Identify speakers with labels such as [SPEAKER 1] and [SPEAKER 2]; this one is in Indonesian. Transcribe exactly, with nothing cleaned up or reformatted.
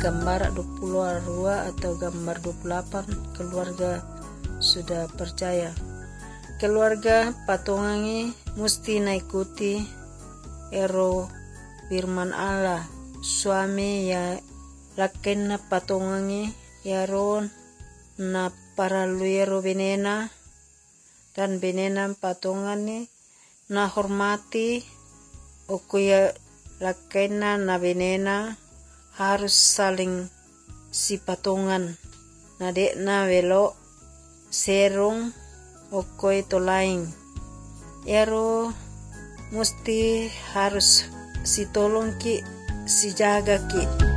[SPEAKER 1] gambar dua puluh dua atau gambar dua puluh delapan keluarga sudah percaya. Keluarga patongangi musti naikuti ero firman Allah. Suami ya lakenna patongangi yaron na paralu ero benena dan benena patongani na hormati okuya lakenna na benena harus saling si patongan na dek na welo serong okoi tolaing ero musti harus si tolong ki si jaga ki.